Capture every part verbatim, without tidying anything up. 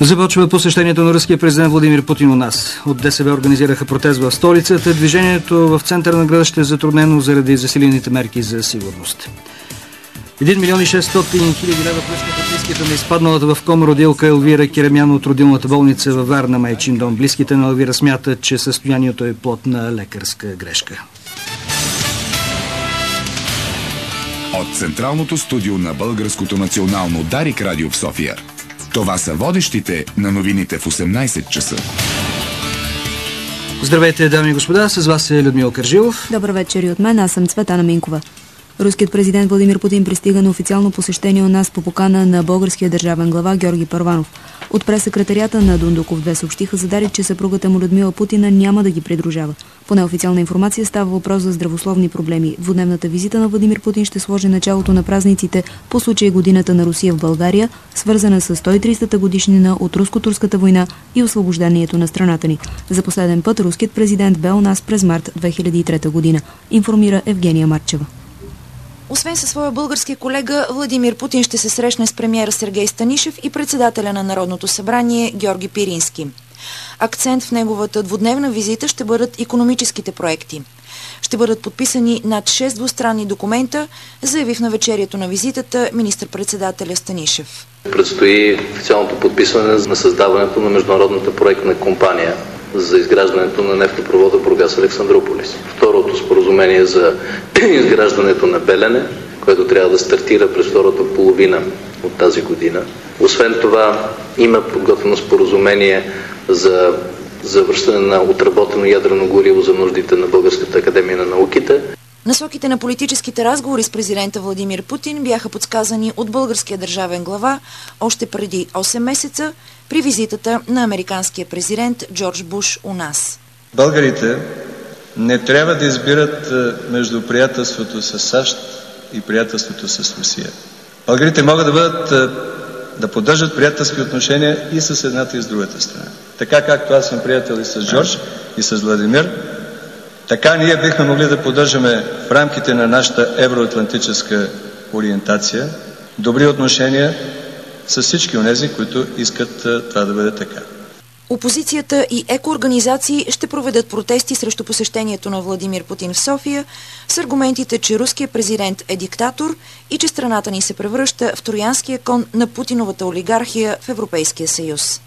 Започва посещението на руския президент Владимир Путин у нас. От ДСБ организираха протест в столицата. Движението в центъра на града ще е затруднено заради засилените мерки за сигурност. един милион и шестстотин хиляди лева плескат близките на изпадналата в кома родилка Елвира Керемяна от родилната болница във Варна, майчин дом. Близките на Елвира смятат, че състоянието е плод на лекарска грешка. От централното студио на Българското национално Дарик радио в София. Това са водещите на новините в осемнайсет часа. Здравейте, дами и господа, с вас е Людмил Кържилов. Добър вечер и от мен, аз съм Цветана Минкова. Руският президент Владимир Путин пристига на официално посещение у нас по покана на българския държавен глава Георги Първанов. От прес-секретарията на Дундуков две съобщиха за Дарик, че съпругата му Людмила Путина няма да ги придружава. По неофициална информация става въпрос за здравословни проблеми. Двудневната визита на Владимир Путин ще сложи началото на празниците по случай годината на Русия в България, свързана с сто и тридесета годишнина от руско-турската война и освобождението на страната ни. За последен път руският президент бе у нас през март две хиляди и трета година, информира Евгения Марчева. Освен със своя български колега, Владимир Путин ще се срещне с премиера Сергей Станишев и председателя на Народното събрание Георги Пирински. Акцент в неговата двудневна визита ще бъдат икономическите проекти. Ще бъдат подписани над шест двустранни документа, заяви в навечерието на визитата министър-председателя Станишев. Предстои официалното подписване на създаването на международната проектна компания за изграждането на нефтопровода Бургас-Александруполис. Второто споразумение за изграждането на Белене, което трябва да стартира през втората половина от тази година. Освен това, има подготвено споразумение за завръщане на отработено ядрено гориво за нуждите на Българската академия на науките. Насоките на политическите разговори с президента Владимир Путин бяха подсказани от българския държавен глава още преди осем месеца при визитата на американския президент Джордж Буш у нас. Българите не трябва да избират между приятелството с САЩ и приятелството с Русия. Българите могат да бъдат, да поддържат приятелски отношения и с едната и с другата страна. Така както аз съм приятел и с Джордж, и с Владимир, така ние бихме могли да поддържаме в рамките на нашата евроатлантическа ориентация добри отношения с всички онези, които искат това да бъде така. Опозицията и екоорганизации ще проведат протести срещу посещението на Владимир Путин в София с аргументите, че руският президент е диктатор и че страната ни се превръща в троянския кон на Путиновата олигархия в Европейския съюз.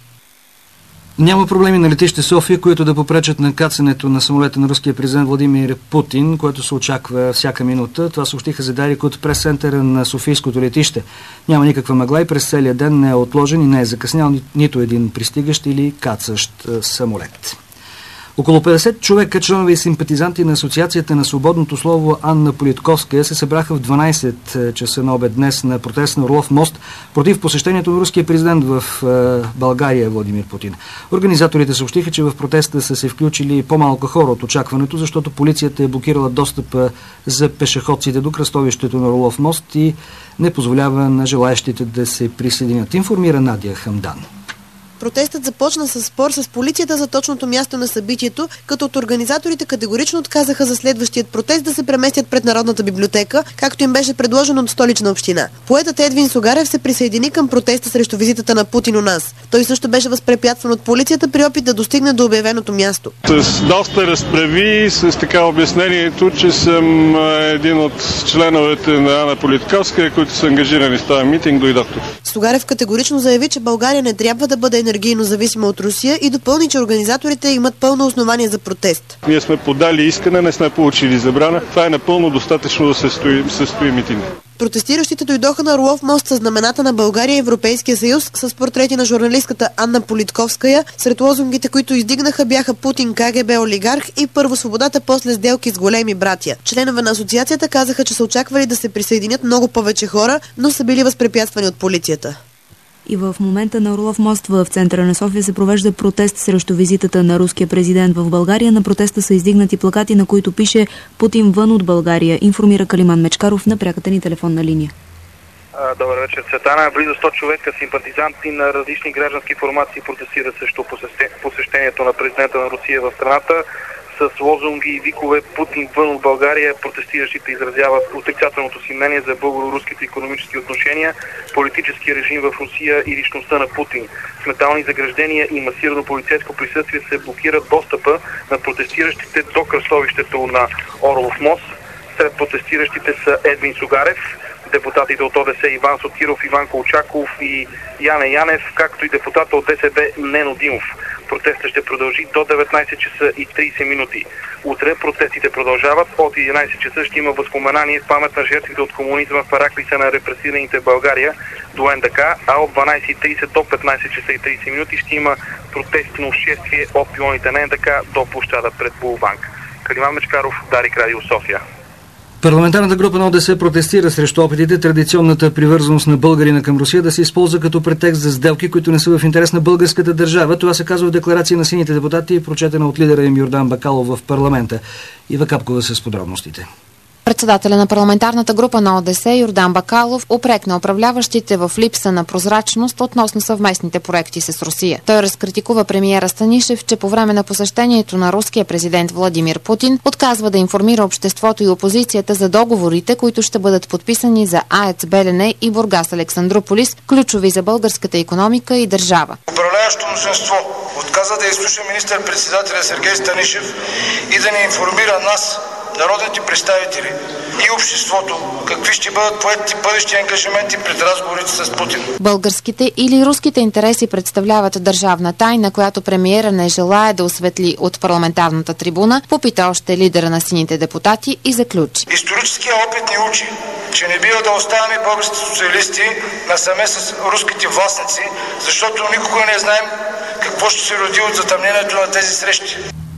Няма проблеми на летище София, които да попречат на кацането на самолета на руския президент Владимир Путин, което се очаква всяка минута. Това съобщиха за Дарик от прес-центъра на Софийското летище. Няма никаква мъгла и през целия ден не е отложен и не е закъснял ни, нито един пристигащ или кацащ самолет. Около петдесет човека, членове и симпатизанти на Асоциацията на свободното слово Анна Политковская, се събраха в дванайсет часа на обед днес на протест на Орлов мост против посещението на руския президент в България Владимир Путин. Организаторите съобщиха, че в протеста са се включили по-малко хора от очакването, защото полицията е блокирала достъпа за пешеходците до кръстовището на Орлов мост и не позволява на желаещите да се присъединят. Информира Надя Хамдан. Протестът започна с спор с полицията за точното място на събитието, като от организаторите категорично отказаха за следващият протест да се преместят пред Народната библиотека, както им беше предложено от Столична община. Поетът Едвин Сугарев се присъедини към протеста срещу визитата на Путин у нас. Той също беше възпрепятстван от полицията при опит да достигне до обявеното място. С доста разправи, с така обяснението, че съм един от членовете на Анна Политковска, които са ангажирани с този митинг, дойдох тук. Сугарев категорично заяви, че България не трябва да бъде енергийно зависима от Русия и допълни, че организаторите имат пълно основание за протест. Ние сме подали искане, не сме получили забрана. Това е напълно достатъчно да се стои, се стои митинг. Протестиращите дойдоха на Орлов мост с знамената на България и Европейския съюз с портрети на журналистката Анна Политковская. Сред лозунгите, които издигнаха, бяха Путин, КГБ, олигарх и първо свободата, после сделки с големи братя. Членове на асоциацията казаха, че са очаквали да се присъединят много повече хора, но са били възпрепятствани от полицията. И в момента на Орлов мост в центъра на София се провежда протест срещу визитата на руския президент в България. На протеста са издигнати плакати, на които пише "Путин вън от България", информира Калиман Мечкаров на пряката ни телефонна линия. Добър вечер, Цветана. Близо сто човека, симпатизанти на различни граждански формации, протестират срещу посещението на президента на Русия в страната. с лозунги и викове "Путин вън от България", протестиращите изразяват отрицателното си мнение за българо-руските икономически отношения, политически режим в Русия и личността на Путин. С метални заграждения и масирано полицейско присъствие се блокира достъпа на протестиращите до кръстовището на Орлов мост. Сред протестиращите са Едвин Сугарев, депутатите от О Д С Иван Сотиров, Иван Колчаков и Яне Янев, както и депутата от Д С Б Нено Димов. Протестът ще продължи до деветнайсет часа и трийсет минути. Утре протестите продължават. От единайсет часа ще има възпоменание в памет на жертвите от комунизма в параклиса на репресираните в България до Н Д К, а от дванайсет и трийсет до петнайсет часа и трийсет минути ще има протестно шествие от пилоните на Н Д К до площада пред Булванк. Калиман Мечкаров, Дарик Радио, София. Парламентарната група на О Д С протестира срещу опитите традиционната привързаност на българина към Русия да се използва като претекст за сделки, които не са в интерес на българската държава. Това се казва в декларация на сините депутати, прочетена от лидера им Йордан Бакалов в парламента. Ива Капкова с подробностите. Председателя на парламентарната група на О Д С Йордан Бакалов упрекна управляващите в липса на прозрачност относно съвместните проекти с Русия. Той разкритикува премиера Станишев, че по време на посещението на руския президент Владимир Путин отказва да информира обществото и опозицията за договорите, които ще бъдат подписани за АЕЦ Белене и Бургас Александрополис, ключови за българската икономика и държава. Управляващото мнозинство отказа да изслуша министър-председателя Сергей Станишев и да ни информира нас, народните представители и обществото, какви ще бъдат поетите бъдещи ангажименти пред разговорите с Путин. Българските или руските интереси представляват държавна тайна, която премиера не желае да осветли от парламентарната трибуна, попита още лидера на сините депутати и заключи. Историческият опит ни учи, че не бива да оставяме българските социалисти насаме с руските властници, защото никога не знаем какво ще се роди от затъмнението на тези срещи.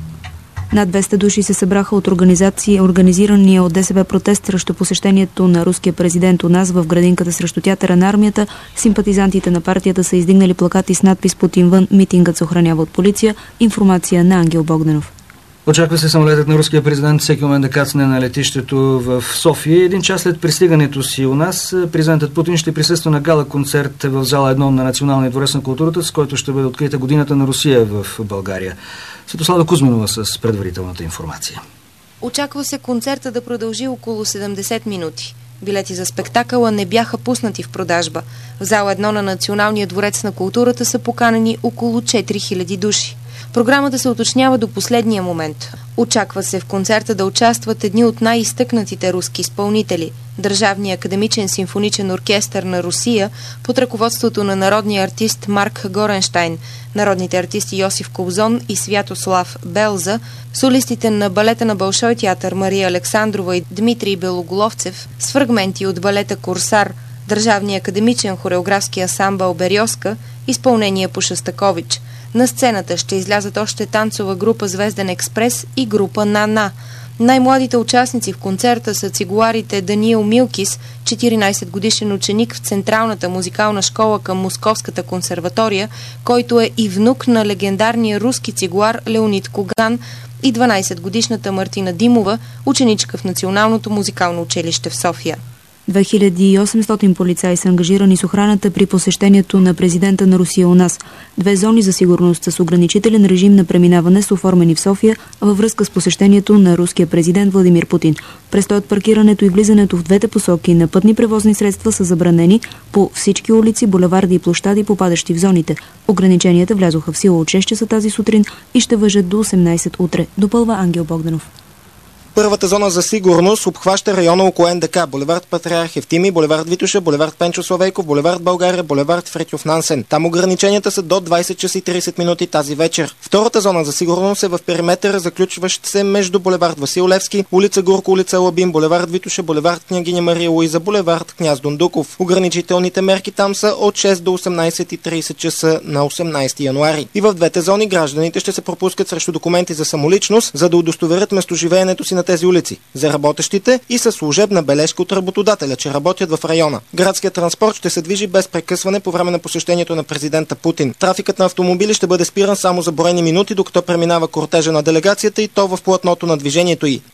Над двеста души се събраха от организации, организирания от Д С Б протест срещу посещението на руския президент у нас в градинката срещу театъра на армията. Симпатизантите на партията са издигнали плакати с надпис "Путин вън", митингът се охранява от полиция. Информация на Ангел Богданов. Очаква се самолетът на руския президент всеки момент да кацне на летището в София. Един час след пристигането си у нас, президентът Путин ще присъства на гала концерт в зала едно на Националния дворец на културата, с който ще бъде открита годината на Русия в България. Светослава Кузминова с предварителната информация. Очаква се концерта да продължи около седемдесет минути. Билети за спектакъла не бяха пуснати в продажба. В зала едно на Националния дворец на културата са поканени около четири хиляди души. Програмата се уточнява до последния момент. Очаква се в концерта да участват едни от най-изтъкнатите руски изпълнители – Държавния академичен симфоничен оркестър на Русия под ръководството на народния артист Марк Горенщайн, народните артисти Йосиф Кобзон и Святослав Белза, солистите на балета на Болшой театър Мария Александрова и Дмитрий Белоголовцев с фрагменти от балета Корсар, Държавния академичен хореографски ансамбъл Бериозка, изпълнение по Шостакович. На сцената ще излязат още танцова група Звезден експрес и група Нана. Най-младите участници в концерта са цигуларите Даниил Милкис, четиринайсет годишен ученик в Централната музикална школа към Московската консерватория, който е и внук на легендарния руски цигулар Леонид Коган, и дванайсет годишната Мартина Димова, ученичка в Националното музикално училище в София. две хиляди и осемстотин полицаи са ангажирани с охраната при посещението на президента на Русия у нас. Две зони за сигурност с ограничителен режим на преминаване са оформени в София във връзка с посещението на руския президент Владимир Путин. Престоят, паркирането и влизането в двете посоки на пътни превозни средства са забранени по всички улици, булеварди и площади, попадащи в зоните. Ограниченията влязоха в сила от шест часа тази сутрин и ще важат до осемнайсет утре, допълва Ангел Богданов. Първата зона за сигурност обхваща района около Н Д К, булевард Патриарх Евтимий, булевард Витоша, булевард Пенчо Славейков, булевард България, булевард Фритьоф Нансен. Там ограниченията са до двайсет часа и трийсет минути тази вечер. Втората зона за сигурност е в периметъра, заключващ се между булевард Васил Левски, улица Гурко, улица Лабин, булевард Витоша, булевард Княгиня Мария Луиза, булевард Княз Дондуков. Ограничителните мерки там са от шест до осемнайсет и трийсет часа на осемнайсети януари. И в двете зони гражданите ще се пропускат срещу документи за самоличност, за да удостоверят местоживеенето си на тези улици. За работещите и със служебна бележка от работодателя, че работят в района. Градският транспорт ще се движи без прекъсване по време на посещението на президента Путин. Трафикът на автомобили ще бъде спиран само за броени минути, докато преминава кортежа на делегацията, и то в платното на движението й.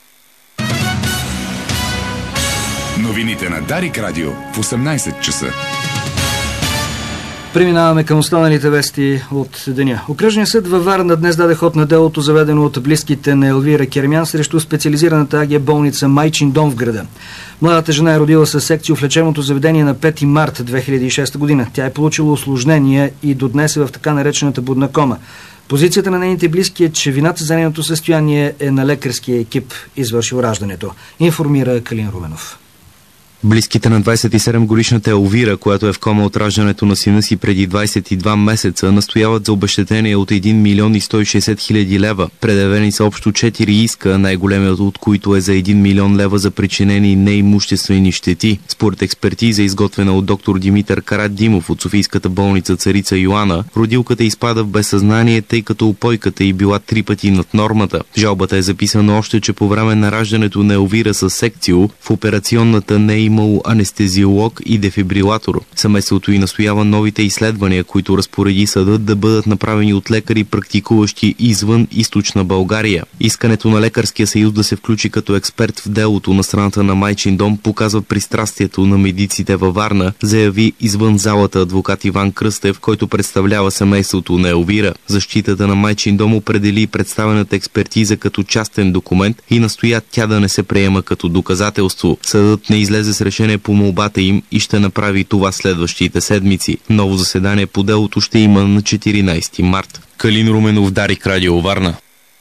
Новините на Дарик Радио в осемнайсет часа. Преминаваме към останалите вести от деня. Окръжният съд във Варна днес даде ход на делото, заведено от близките на Елвира Кермян срещу специализираната АГ болница Майчин дом в града. Младата жена е родила със секция в лечебното заведение на пети март две хиляди и шеста година. Тя е получила усложнения и до днес е в така наречената будна кома. Позицията на нейните близки е, че вината за нейното състояние е на лекарския екип, извършил раждането, информира Калин Руменов. Близките на двадесет и седем годишната Елвира, която е в кома от раждането на сина си преди двадесет и два месеца, настояват за обезщетение от един милион и сто и шейсет хиляди лева. Предявени са общо четири иска, най-големият от които е за един милион лева за причинени неимуществени щети. Според експертиза, изготвена от доктор Димитър Карадимов от Софийската болница Царица Йоана, родилката изпада в безсъзнание, тъй като упойката й била три пъти над нормата. В жалбата е записано още, че по време на раждането на Елвира със секцио в операционната не е имало анестезиолог и дефибрилатор. Семейството и настоява новите изследвания, които разпореди съдът, да бъдат направени от лекари, практикуващи извън източна България. Искането на Лекарския съюз да се включи като експерт в делото на страната на Майчин дом показва пристрастието на медиците във Варна, заяви извън залата адвокат Иван Кръстев, който представлява семейството на Елвира. Защитата на Майчин дом определи представената експертиза като частен документ и настоя тя да не се приема като доказателство. Съдът не излезе с решение по молбата им и ще направи това следващите седмици. Ново заседание по делото ще има на четиринадесети март. Калин Руменов, Дарик Радио, Варна.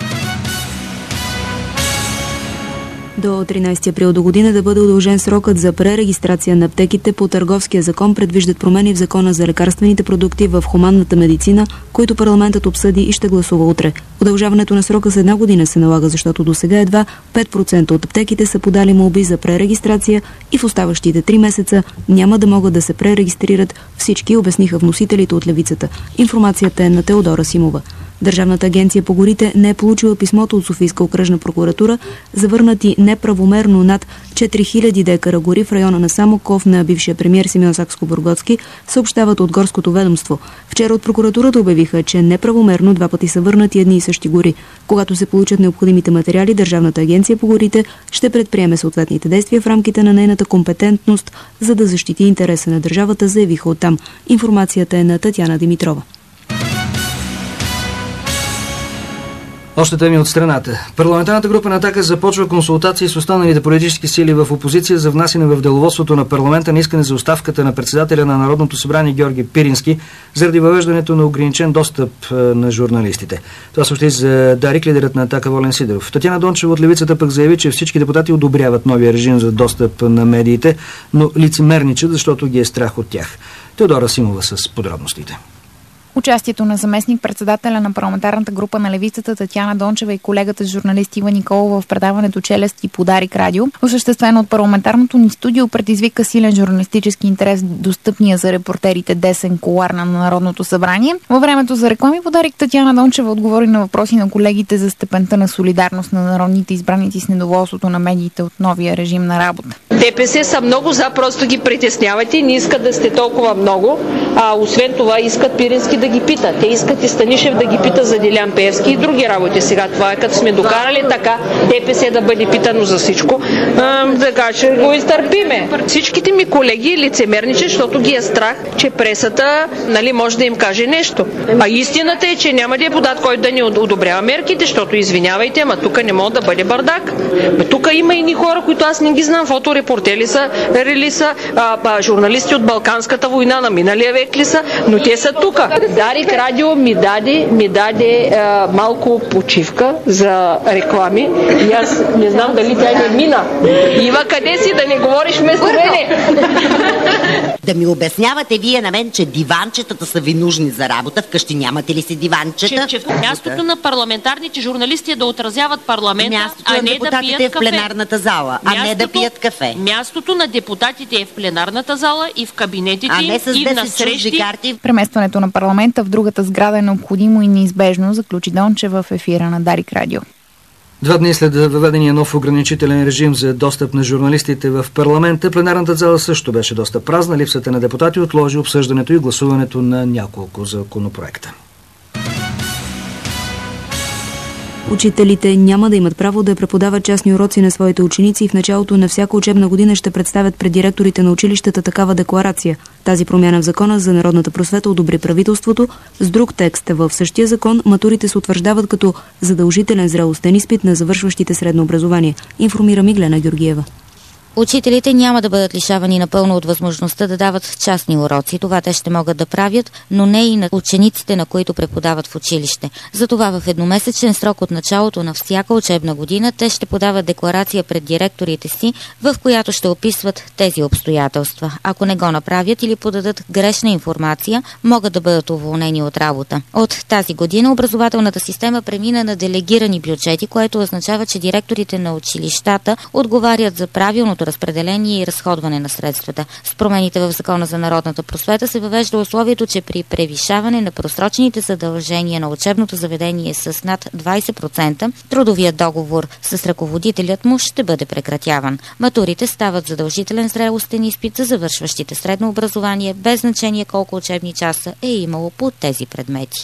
До тринадесети април до година да бъде удължен срокът за пререгистрация на аптеките по Търговския закон, предвиждат промени в Закона за лекарствените продукти в хуманната медицина, които парламентът обсъди и ще гласува утре. Удължаването на срока с една година се налага, защото до сега едва пет процента от аптеките са подали молби за пререгистрация и в оставащите три месеца няма да могат да се пререгистрират всички, обясниха вносителите от левицата. Информацията е на Теодора Симова. Държавната агенция по горите не е получила писмото от Софийска окръжна прокуратура, завърнати неправомерно над четири хиляди декара гори в района на Самоков на бившия премиер Симеон Сакскобургготски, съобщават от горското ведомство. Вчера от прокуратурата обявиха, че неправомерно два пъти са върнати едни и същи гори. Когато се получат необходимите материали, Държавната агенция по горите ще предприеме съответните действия в рамките на нейната компетентност, за да защити интереса на държавата, заявиха оттам. Информацията е на Татяна Димитрова. Още теми от страната. Парламентарната група на Атака започва консултации с останалите политически сили в опозиция за внасяне в деловодството на парламента на искане за оставката на председателя на Народното събрание Георги Пирински заради въвеждането на ограничен достъп на журналистите. Това съобщи за Дарик лидерът на Атака Волен Сидеров. Татяна Дончева от левицата пък заяви, че всички депутати одобряват новия режим за достъп на медиите, но лицемерничат, защото ги е страх от тях. Теодора Симова с подробностите. Участието на заместник-председателя на парламентарната група на левицата Татяна Дончева и колегата журналист Ива Николова в предаването Челюсти по Дарик Радио, осъществено от парламентарното ни студио, предизвика силен журналистически интерес, достъпния за репортерите десен кулуар на Народното събрание. Във времето за реклами по Дарик Татяна Дончева отговори на въпроси на колегите за степента на солидарност на народните избраници с недоволството на медиите от новия режим на работа. ДПС са много за, просто ги притеснявате, не искат да сте толкова много, а освен това искат Пирински да ги пита. Те искат и Станишев да ги пита за Делян Пеевски и други работи. Сега това е като сме докарали така ДПС да бъде питано за всичко, а, така че го изтърпиме. Всичките ми колеги лицемерничат, защото ги е страх, че пресата, нали, може да им каже нещо. А истината е, че няма депутат, който да ни одобрява мерките, защото извинявайте, ама тук не може да бъде бардак. Тук има и ни хора, които аз не ги знам, фоторепортери са, рели са, а, а, журналисти от Балканската война на миналия век ли са, но те са тук. Дарик Радио ми даде, ми даде а, малко почивка за реклами и аз не знам дали тя не мина. Ива, къде си, да не говориш вместо мене? Да ми обяснявате вие на мен, че диванчетата са ви нужни за работа. Вкъщи нямате ли си диванчета? Че, че мястото на парламентарните журналисти е да отразяват парламента, мястото а не да пият кафе. Е в пленарната зала, а мястото, не да пият кафе. Мястото на депутатите е в пленарната зала и в кабинетите а не с и на срещи. Карти. Преместването на парламента в другата сграда е необходимо и неизбежно, заключи Дончева в ефира на Дарик Радио. Два дни след въведения нов ограничителен режим за достъп на журналистите в парламента, пленарната зала също беше доста празна. Липсата на депутати отложи обсъждането и гласуването на няколко законопроекта. Учителите няма да имат право да преподават частни уроци на своите ученици и в началото на всяка учебна година ще представят пред директорите на училищата такава декларация. Тази промяна в закона за народната просвета одобри правителството. С друг текст в същия закон матурите се утвърждават като задължителен зрелостен изпит на завършващите средно образование, информира Миглена Георгиева. Учителите няма да бъдат лишавани напълно от възможността да дават частни уроци. Това те ще могат да правят, но не и на учениците, на които преподават в училище. Затова в едномесечен срок от началото на всяка учебна година те ще подават декларация пред директорите си, в която ще описват тези обстоятелства. Ако не го направят или подадат грешна информация, могат да бъдат уволнени от работа. От тази година образователната система премина на делегирани бюджети, което означава, че директорите на училищата отговарят за правилното разпределение и разходване на средствата. С промените в Закона за народната просвета се въвежда условието, че при превишаване на просрочените задължения на учебното заведение с над двайсет процента, трудовият договор с ръководителят му ще бъде прекратяван. Матурите стават задължителен зрелостен изпит за завършващите средно образование, без значение колко учебни часа е имало по тези предмети.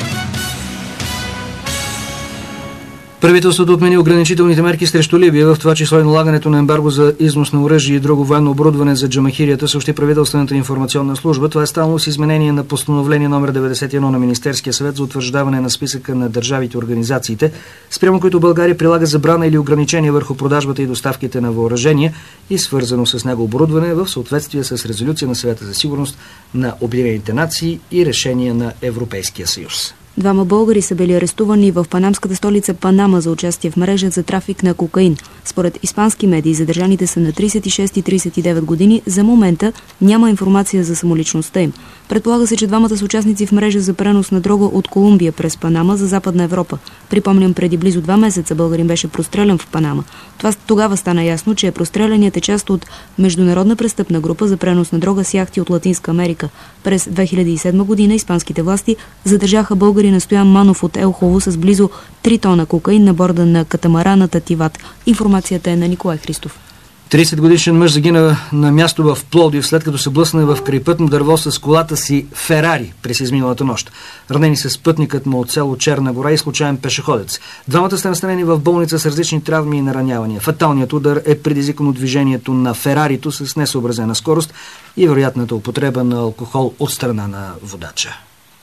Правителството отмени ограничителните мерки срещу Либия, в това число и налагането на ембарго за износ на оръжие и друго военно оборудване за джамахирията, съобщи правителствената информационна служба. Това е станало с изменение на постановление номер деветдесет и едно на Министерския съвет за утвърждаване на списъка на държавите и организациите, спрямо които България прилага забрана или ограничение върху продажбата и доставките на въоръжение и свързано с него оборудване в съответствие с резолюция на Съвета за сигурност на Обединените нации и решения на Европейския съюз. Двама българи са били арестувани в панамската столица Панама за участие в мрежа за трафик на кокаин. Според испански медии, задържаните са на трийсет и шест и трийсет и девет години. За момента няма информация за самоличността им. Предполага се, че двамата са участници в мрежа за пренос на дрога от Колумбия през Панама за Западна Европа. Припомням, преди близо два месеца българин беше прострелян в Панама. Това тогава стана ясно, че простреляният е част от международна престъпна група за пренос на дрога с яхти от Латинска Америка. През две хиляди и седма година испанските власти задържаха българи на Стоян Манов от Елхово с близо три тона кокаин на борда на катамарана Тативат. Информацията е на Николай Христов. трийсет годишен мъж загина на място в Пловдив, след като се блъсна в крайпътно дърво с колата си Ферари през изминалата нощ. Ранени са спътникът му от село Черна гора и случайен пешеходец. Двамата са настанени в болница с различни травми и наранявания. Фаталният удар е предизвикан от движението на Ферарито с несъобразена скорост и вероятната употреба на алкохол от страна на водача.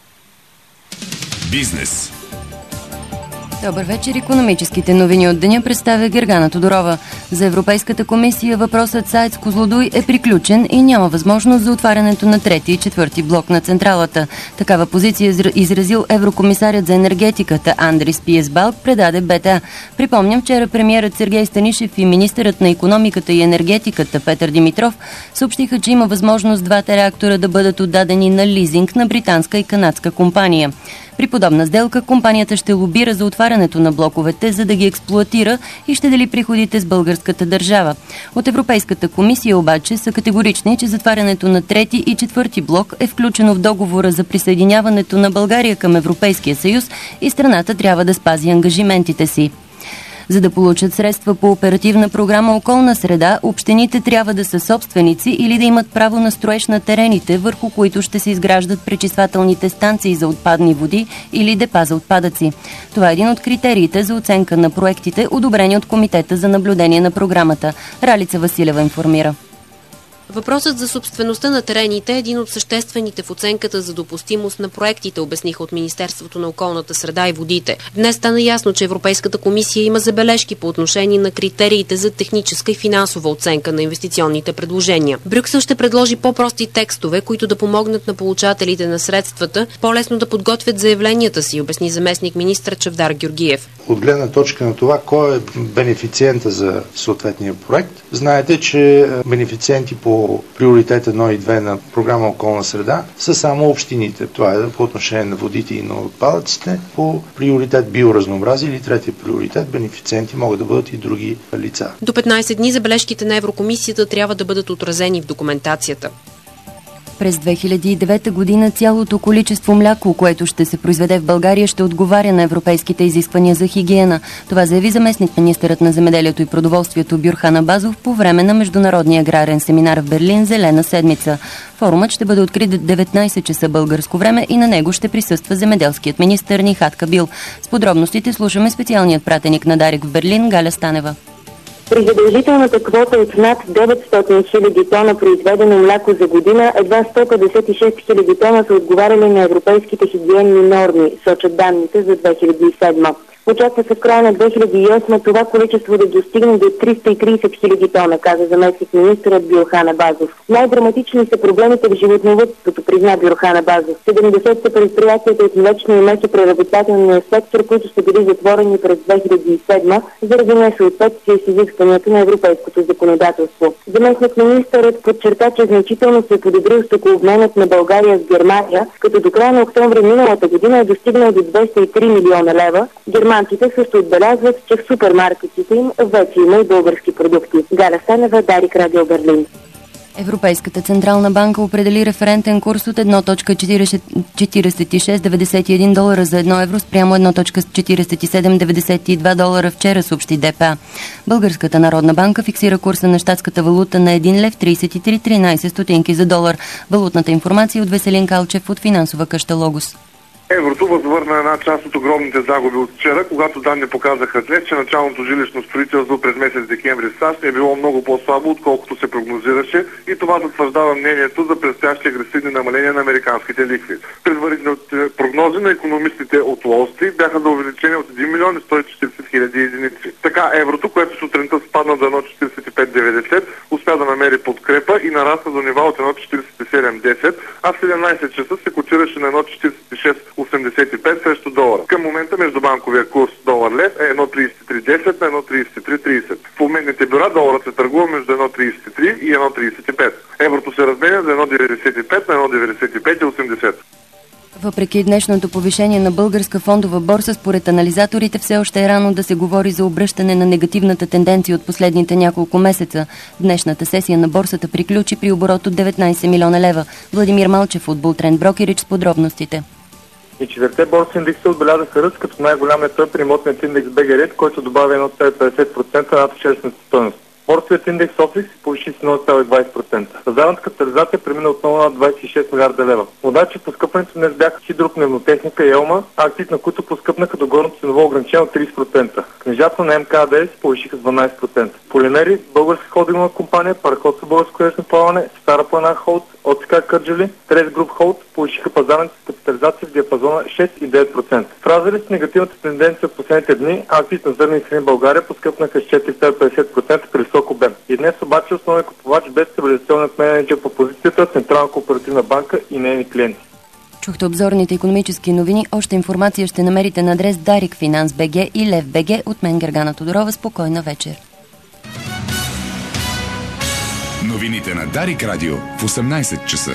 Бизнес. Добър вечер. Икономическите новини от деня представя Гергана Тодорова. За Европейската комисия въпросът с АЕЦ Козлодуй е приключен и няма възможност за отварянето на трети и четвърти блок на централата. Такава позиция изразил еврокомисарят за енергетиката Андрис Пиесбалк, предаде БТА. Припомням, вчера премиерът Сергей Станишев и министърът на икономиката и енергетиката Петър Димитров съобщиха, че има възможност двата реактора да бъдат отдадени на лизинг на британска и канадска компания. При подобна сделка компанията ще лобира за отварянето на блоковете, за да ги експлоатира и ще дели приходите с българската държава. От Европейската комисия обаче са категорични, че затварянето на трети и четвърти блок е включено в договора за присъединяването на България към Европейския съюз и страната трябва да спази ангажиментите си. За да получат средства по оперативна програма «Околна среда», общините трябва да са собственици или да имат право на строеж на терените, върху които ще се изграждат пречиствателните станции за отпадни води или депа за отпадъци. Това е един от критериите за оценка на проектите, одобрени от Комитета за наблюдение на програмата. Ралица Василева информира. Въпросът за собствеността на терените е един от съществените в оценката за допустимост на проектите, обясниха от Министерството на околната среда и водите. Днес стана ясно, че Европейската комисия има забележки по отношение на критериите за техническа и финансова оценка на инвестиционните предложения. Брюксел ще предложи по-прости текстове, които да помогнат на получателите на средствата по-лесно да подготвят заявленията си, обясни заместник министър Чавдар Георгиев. От гледна точка на това, кой е бенефициента за съответния проект, знаете, че бенефициенти по приоритет едно и две на програма «Околна среда» са само общините. Това е по отношение на водите и на отпадъците. По приоритет биоразнообразие или третия приоритет бенефициенти могат да бъдат и други лица. До петнайсет дни забележките на Еврокомисията трябва да бъдат отразени в документацията. През две хиляди и девета година цялото количество мляко, което ще се произведе в България, ще отговаря на европейските изисквания за хигиена. Това заяви заместник министърът на земеделието и продоволствието Бюрхан Абазов по време на Международния аграрен семинар в Берлин «Зелена седмица». Форумът ще бъде открит в деветнайсет часа българско време и на него ще присъства земеделският министър Нихат Кабил. С подробностите слушаме специалният пратеник на Дарик в Берлин Галя Станева. При задължителната квота от над деветстотин хиляди тона произведено мляко за година, едва сто петдесет и шест хиляди тона са отговаряли на европейските хигиенни норми, сочат данните за две хиляди и седма. Очаква се в края на две хиляди и осма това количество да достигне до триста и трийсет хиляди тона, каза заместник министърът Бюрхан Абазов. Най-драматични са проблемите в животновъдството, призна Бюрхан Абазов. седемдесет са предприятията от млечния и месопреработвателния сектор, които са били затворени през две хиляди и седма заради несъответствие с изискванията на европейското законодателство. Заместник министърът подчерта, че значително се е подобрил стокообменът на България с Германия, като до края на октомври миналата година е достигнал до двеста и три милиона лева. Германците също отбелязват, че в супермаркетите им вече има и български продукти. Галя Станева, Дарик, Радио Берлин. Европейската централна банка определи референтен курс от едно цяло четирийсет и шест деветдесет и един долара за едно евро спрямо едно цяло четирийсет и седем деветдесет и два долара вчера, съобщи ДПА. Българската народна банка фиксира курса на щатската валута на един лев трийсет и три тринайсет стотинки за долар. Валутната информация от Веселин Калчев от финансова къща Логос. Еврото възвърна една част от огромните загуби от вчера, когато данни показаха след, че началното жилищно строителство през месец декември в САЩ е било много по-слабо, отколкото се прогнозираше, и това затвърждава мнението за предстоящи агресивни намаления на американските лихви. Предварителните прогнози на икономистите от Уол Стрит бяха за увеличение от един милион и сто и четирийсет хиляди единици. Така еврото, което сутринта спадна до едно цяло четирийсет и пет деветдесет, успя да намери подкрепа и нарасна до нива от едно цяло четирийсет и седем десет, а в седемнайсет часа се котираше на едно цяло четирийсет и шест осемдесет и пет срещу долара. Към момента междубанковия курс долар-лев е едно цяло трийсет и три десет на едно цяло трийсет и три трийсет. В обменните бюра доларът се търгува между едно цяло трийсет и три и едно цяло трийсет и пет. Еврото се разменя за едно цяло деветдесет и пет на едно цяло деветдесет и пет осемдесет. Въпреки днешното повишение на българска фондова борса, според анализаторите все още е рано да се говори за обръщане на негативната тенденция от последните няколко месеца. Днешната сесия на борсата приключи при оборот от деветнайсет милиона лева. Владимир Малчев от Бултрен Брокеридж с подробностите. И четирите борси индекса отбелязаха ръст, като най-голям е той при имотният индекс би джи Рейт, който добавя едно цяло петдесет процента над вчерашната стойност. Борсовият индекс Офис се повиши с едно цяло двайсет процента. Пазарната капитализация премина отново на двайсет и шест милиарда лева. Водачи в поскъпването днес бяха Хидропневмотехника и Елма, акциите на които поскъпнаха до горното ценово ограничение от трийсет процента. Книжата на МКАД се повишиха с дванайсет процента. Полимери, българска холдингова компания, Параходство българско речно плаване, Стара плана Холд, ОЦК Кърджали, Трес Груп Холд повишиха пазарната капитализация в диапазона шест и девет процента. В разрез с негативната тенденция от последните дни, акциите на зърнени храни в България поскъпнаха с четири цяло петдесет процента при висок обем. И днес обаче основен купувач без стабилизационният менеджер по позицията Централна кооперативна банка и нейни клиенти. Чухте обзорните икономически новини. Още информация ще намерите на адрес Дарик Финанс БГ и Лев БГ. От мен Гергана Тодорова. Спокойна вечер. Новините на Дарик Радио в осемнайсет часа.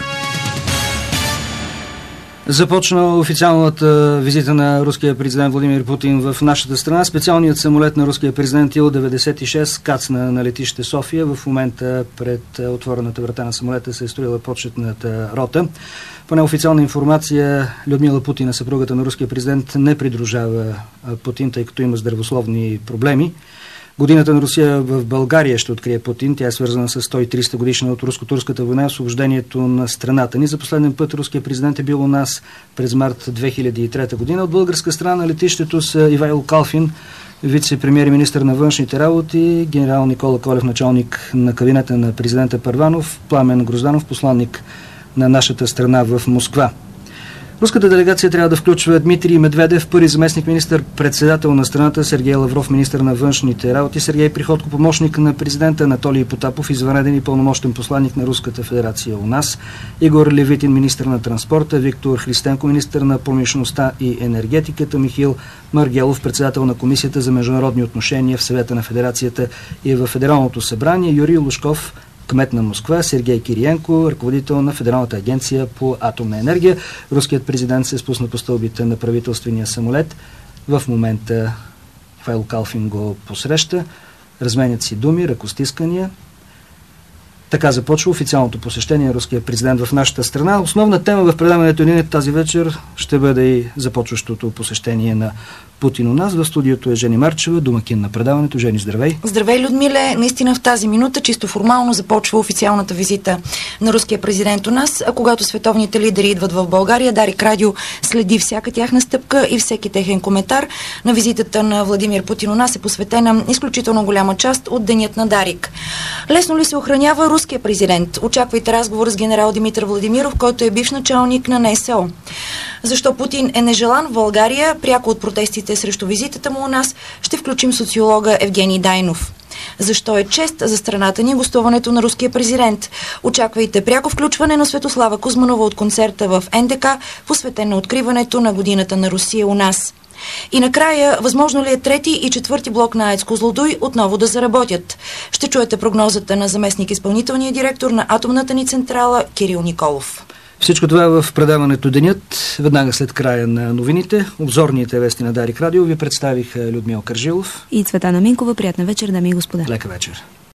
Започна официалната визита на руския президент Владимир Путин в нашата страна. Специалният самолет на руския президент Ил деветдесет и шест кацна на летище София. В момента пред отворената врата на самолета се е строила почетната рота. По неофициална информация, Людмила Путина, съпругата на руския президент, не придружава Путин, тъй като има здравословни проблеми. Годината на Русия в България ще открие Путин. Тя е свързана с сто и трийсета годишна от руско-турската война и освобождението на страната ни. За последен път руският президент е бил у нас през март две хиляди и трета година. От българска страна на летището са Ивайло Калфин, вице-премиер и министър на външните работи, генерал Никола Колев, началник на кабинета на президента Първанов, Пламен Грозданов, посланник на нашата страна в Москва. Руската делегация трябва да включва Дмитрий Медведев, първи заместник министър, председател на страната, Сергей Лавров, министър на външните работи, Сергей Приходко, помощник на президента, Анатолий Потапов, извънреден и пълномощен посланник на Руската федерация у нас, Игор Левитин, министър на транспорта, Виктор Христенко, министър на промишлеността и енергетиката, Михаил Маргелов, председател на Комисията за международни отношения в Съвета на федерацията и в Федералното събрание, Юрий Лужков, кмет на Москва, Сергей Кириенко, ръководител на Федералната агенция по атомна енергия. Руският президент се спусна по стълбите на правителствения самолет. В момента Ивайло Калфин го посреща. Разменят си думи, ръкостискания. Така започва официалното посещение на руския президент в нашата страна. Основна тема в предаването ни тази вечер ще бъде и започващото посещение на Путин у нас. В студиото е Жени Марчева, домакин на предаването. Жени, здравей! Здравей, Людмиле! Наистина в тази минута чисто формално започва официалната визита на руския президент у нас, а когато световните лидери идват в България, Дарик Радио следи всяка тяхна стъпка и всеки техен коментар. На визитата на Владимир Путин у нас е посветена изключително голяма част от денят на Дарик. Лесно ли се охранява руския президент? Очаквайте разговор с генерал Димитър Владимиров, който е бивш началник на НСО. Защо Путин е нежелан в България? Пряко от протестите срещу визитата му у нас ще включим социолога Евгений Дайнов. Защо е чест за страната ни гостуването на руския президент? Очаквайте пряко включване на Светослава Кузманова от концерта в Н Д К, посветен на откриването на годината на Русия у нас. И накрая, възможно ли е трети и четвърти блок на АЕЦ Козлодуй отново да заработят? Ще чуете прогнозата на заместник изпълнителния директор на атомната ни централа Кирил Николов. Всичко това в предаването Денят, веднага след края на новините. Обзорните вести на Дарик Радио ви представих Людмила Каржилов и Цветана Минкова. Приятна вечер, дами и господа. Лека вечер.